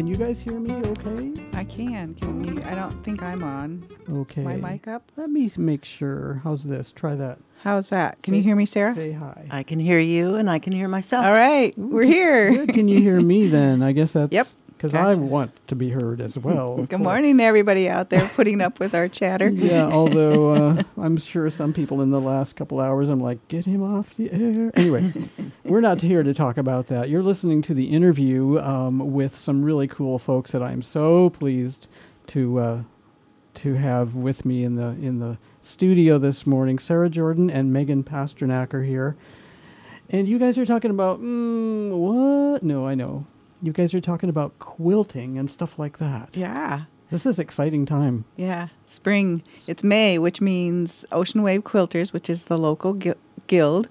Can you guys hear me okay? I can. Can you? I don't think I'm on. Okay. My mic up? Let me make sure. How's this? Try that. How's that? Can you hear me, Sarah? Say hi. I can hear you, and I can hear myself. All right. We're here. Good. Can you hear me then? I guess that's... Yep. Because Gotcha. I want to be heard as well. of Good course. morning to everybody out there putting up with our chatter. Yeah, although I'm sure some people in the last couple hours, I'm like, get him off the air. Anyway, we're not here to talk about that. You're listening to the interview with some really cool folks that I'm so pleased to have with me in the studio this morning. Sarah Jordan and Megan Pasternak are here. And you guys are talking about, what? No, I know. You guys are talking about quilting and stuff like that. Yeah. This is exciting time. Yeah. Spring. It's May, which means Ocean Wave Quilters, which is the local guild,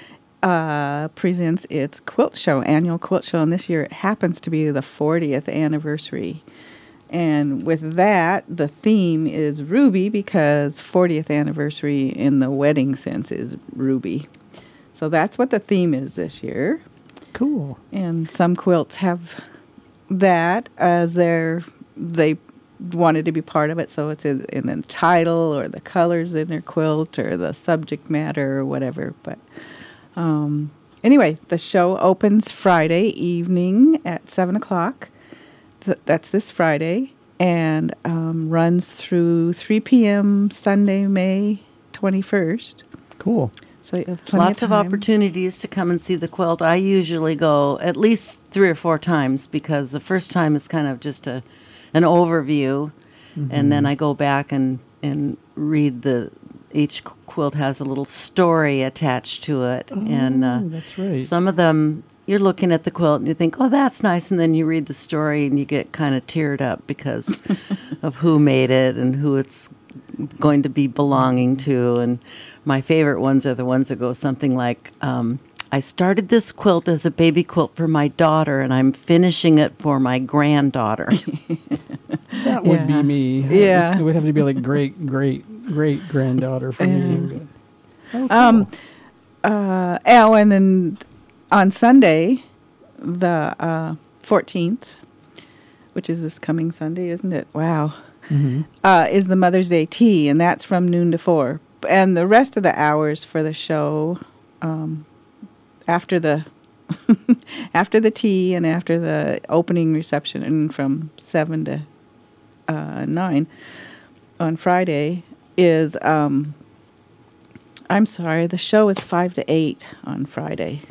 presents its quilt show, annual quilt show. And this year it happens to be the 40th anniversary. And with that, the theme is Ruby because 40th anniversary in the wedding sense is Ruby. So that's what the theme is this year. Cool. And some quilts have that as they wanted to be part of it. So it's in the title or the colors in their quilt or the subject matter or whatever. But anyway, the show opens Friday evening at 7 o'clock. That's this Friday. And runs through 3 p.m. Sunday, May 21st. Cool. So you have plenty Lots of time. opportunities to come and see the quilt. I usually go at least 3 or 4 times because the first time is kind of just an overview, and then I go back and read each quilt has a little story attached to it. Oh, and that's right. some of them, you're looking at the quilt and you think, oh, that's nice, and then you read the story and you get kind of teared up because of who made it and who it's going to be belonging to. And my favorite ones are the ones that go something like, I started this quilt as a baby quilt for my daughter, and I'm finishing it for my granddaughter. That would be me. Yeah. It would have to be like great granddaughter for me. Oh, cool. And then on Sunday, the 14th, which is this coming Sunday, isn't it? Wow. Is the Mother's Day tea, and that's from noon to 4. And the rest of the hours for the show, after the after the tea and after the opening reception, and from 7 to 9 on Friday, is I'm sorry, the show is 5 to 8 on Friday.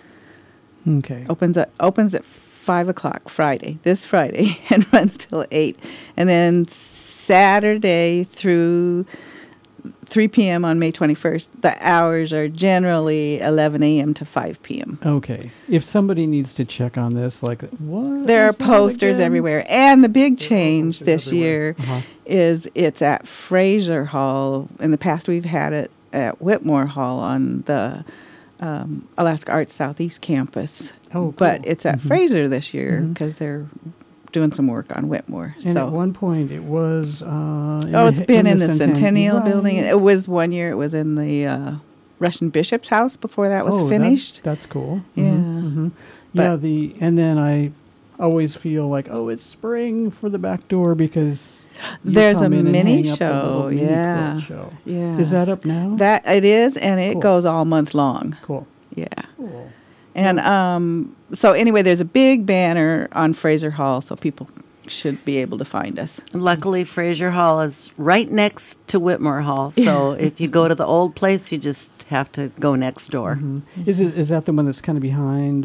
Okay. Opens at 5 o'clock Friday, this Friday, and runs till 8. And then Saturday through 3 p.m. on May 21st, the hours are generally 11 a.m. to 5 p.m. Okay. If somebody needs to check on this, like, what? There are is that posters again? everywhere. And the big change posters this everywhere. year Uh-huh. is it's at Fraser Hall. In the past, we've had it at Whitmore Hall on the Alaska Arts Southeast campus. Oh, cool. But it's at Fraser this year because they're doing some work on Whitmore. And so at one point, it was... it's been in the Centennial Building. Right. It was one year, it was in the Russian Bishop's house before that was finished. That's cool. Yeah. Yeah, and then I always feel like, it's spring for the back door because you There's a come in and mini hang up the little show, mini yeah. quilt show. Yeah. Is that up now? That it is, and it Cool. goes all month long. Cool. Yeah. Cool. And so anyway, there's a big banner on Fraser Hall, so people should be able to find us. Luckily, Fraser Hall is right next to Whitmore Hall, so if you go to the old place, you just have to go next door. Is that the one that's kind of behind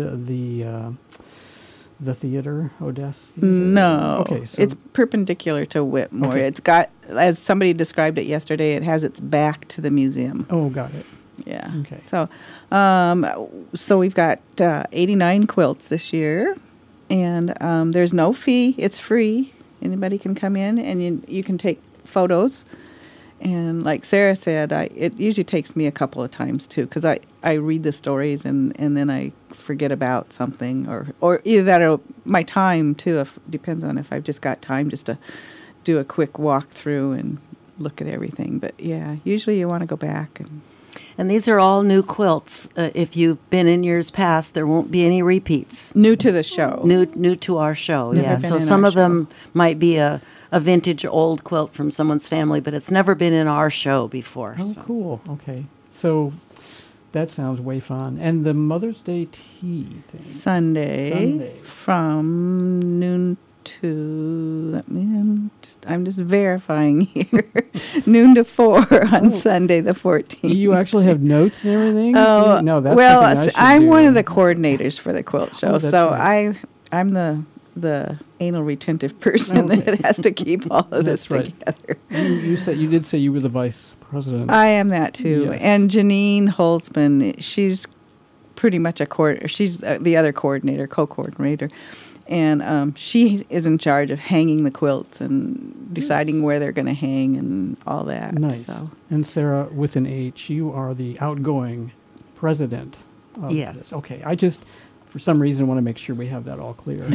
the theater, Odessa Theater? No. Okay, so it's perpendicular to Whitmore. Okay. It's got, as somebody described it yesterday, it has its back to the museum. oh, got it. Yeah. Okay. So we've got 89 quilts this year, and there's no fee. It's free. Anybody can come in, and you can take photos. And like Sarah said, it usually takes me a couple of times too, because I read the stories and then I forget about something, or either that or my time too. Depends on if I've just got time just to do a quick walk through and look at everything. But yeah, usually you want to go back and And these are all new quilts. If you've been in years past, there won't be any repeats. New to the show. New to our show, Never yeah. been So in some our of them might be a vintage old quilt from someone's family, but it's never been in our show before. Oh, so. cool. Okay. So that sounds way fun. And the Mother's Day tea thing. Sunday from noon to, I'm just verifying here, noon to 4 on Sunday the 14th. You actually have notes and everything? Oh, See? No, that's well, something I should I'm do. one of the coordinators for the quilt show, Oh, that's so right. I'm the anal retentive person Okay. that has to keep all of this That's right. together. You did say you were the vice president. I am that too. Yes. And Janine Holzman, she's pretty much she's the other co-coordinator. And she is in charge of hanging the quilts and deciding where they're going to hang and all that. Nice. So. And Sarah, with an H, you are the outgoing president of Yes. this. Okay. I just, for some reason, want to make sure we have that all clear.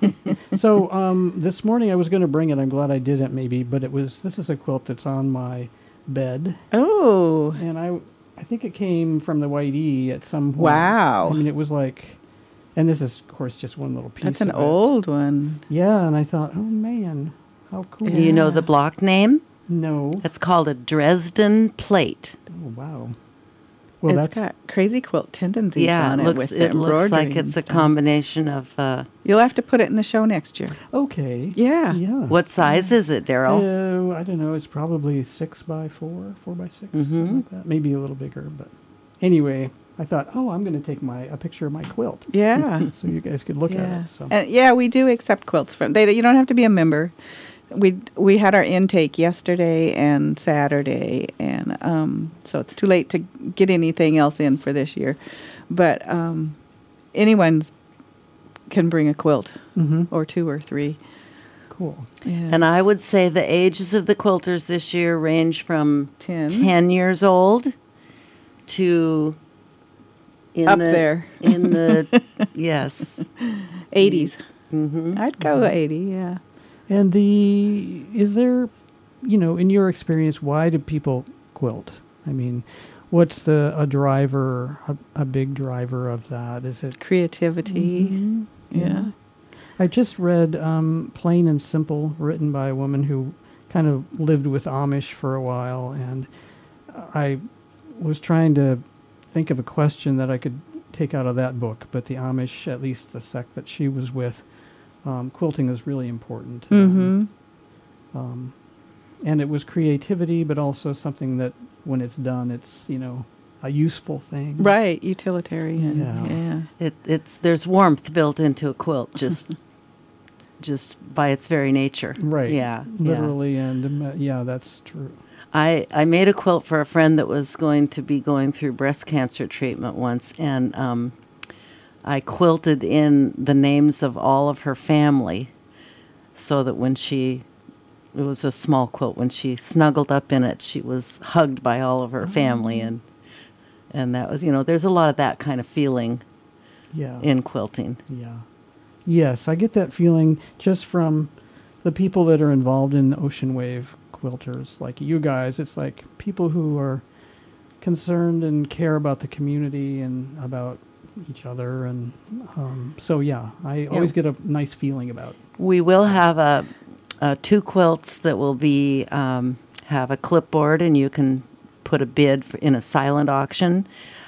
So, this morning I was going to bring it. I'm glad I didn't maybe, but this is a quilt that's on my bed. Oh, And I think it came from the White E at some point. wow. I mean, it was like, and this is, of course, just one little piece That's an of it. old one. Yeah, and I thought, oh, man, how cool. Do you know the block name? No. It's called a Dresden plate. Oh, wow. Well, It's got crazy quilt tendencies Yeah, on it it looks with the it looks like embroidery it's a and stuff. combination of. You'll have to put it in the show next year. okay. Yeah. Yeah. What size is it, Daryl? Oh, I don't know. It's probably 6x4, 4x6, something like that. Maybe a little bigger, but anyway, I thought, oh, I'm going to take a picture of my quilt, Yeah. so you guys could look at Yeah. it. So And yeah, we do accept quilts from. You don't have to be a member. We had our intake yesterday and Saturday, and so it's too late to get anything else in for this year. But anyone's can bring a quilt or 2 or 3. cool. Yeah. And I would say the ages of the quilters this year range from 10 years old to Up there. in the yes 80s. hmm I'd go 80. Yeah. And is there, in your experience, why do people quilt? I mean, what's a driver, a big driver of that? Is it Creativity. Mhm. Yeah. I just read Plain and Simple, written by a woman who kind of lived with Amish for a while, and I was trying to think of a question that I could take out of that book, but the Amish, at least the sect that she was with, quilting is really important to them. Mm-hmm. And it was creativity, but also something that when it's done, it's, a useful thing. Right. Utilitarian. Yeah. Yeah. there's warmth built into a quilt just by its very nature. Right. Yeah. Literally, and that's true. I made a quilt for a friend that was going to be going through breast cancer treatment once, and I quilted in the names of all of her family so that it was a small quilt, when she snuggled up in it, she was hugged by all of her family, and that was, there's a lot of that kind of feeling Yeah. in quilting. Yeah. Yes, I get that feeling just from the people that are involved in Ocean Wave quilters, like you guys. It's like people who are concerned and care about the community and about each other. And so, yeah, I always get a nice feeling about it. We will have 2 quilts that will be have a clipboard, and you can put a bid in a silent auction,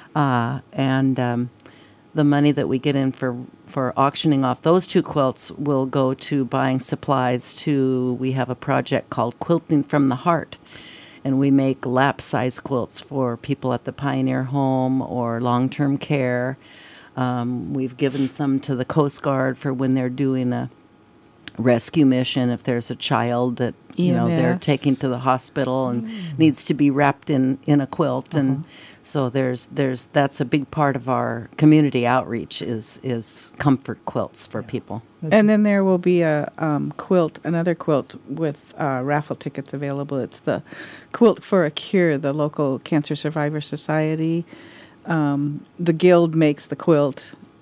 and the money that we get in for auctioning off those 2 quilts will go to buying supplies we have a project called Quilting from the Heart, and we make lap-size quilts for people at the Pioneer Home or long-term care. We've given some to the Coast Guard for when they're doing a rescue mission, if there's a child that they're EMS. taking to the hospital and needs to be wrapped in a quilt. And so that's a big part of our community outreach is comfort quilts for people. And then there will be another quilt with raffle tickets available. It's the Quilt for a Cure, the local Cancer Survivor Society. The Guild makes the quilt.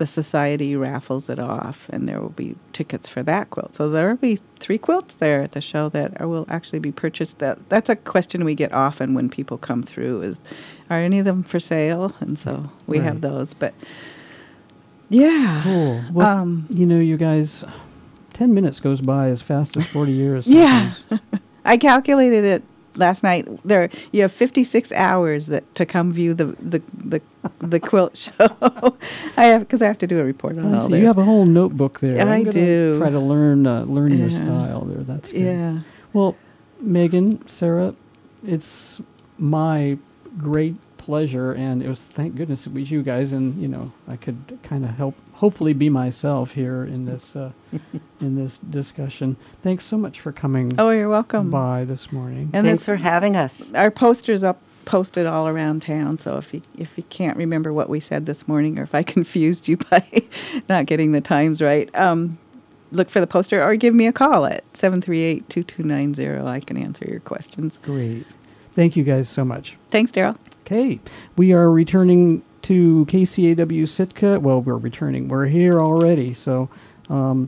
the society raffles it off, and there will be tickets for that quilt. So there will be 3 quilts there at the show that will actually be purchased. That's a question we get often when people come through is, are any of them for sale? And so we have those. But, yeah. Cool. Well, you guys, 10 minutes goes by as fast as 40 years. Yeah. I calculated it last night. You have 56 hours to come view the quilt show. Because I have to do a report on all so this. you have a whole notebook there. I do. Try to learn your style there. That's good. Yeah. Well, Megan, Sarah, it's my great pleasure, and it was, thank goodness it was you guys, and I could kind of hopefully be myself here in this in this discussion. Thanks so much for coming. Oh, you're welcome. By this morning. And thanks for having us. Our poster's posted all around town, so if you can't remember what we said this morning, or if I confused you by not getting the times right, look for the poster or give me a call at 738-2290. I can answer your questions. Great. Thank you guys so much. Thanks, Daryl. Okay. We are returning to KCAW Sitka. Well, we're returning. We're here already. So, let's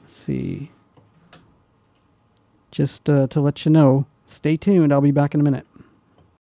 see. Just to let you know, stay tuned. I'll be back in a minute.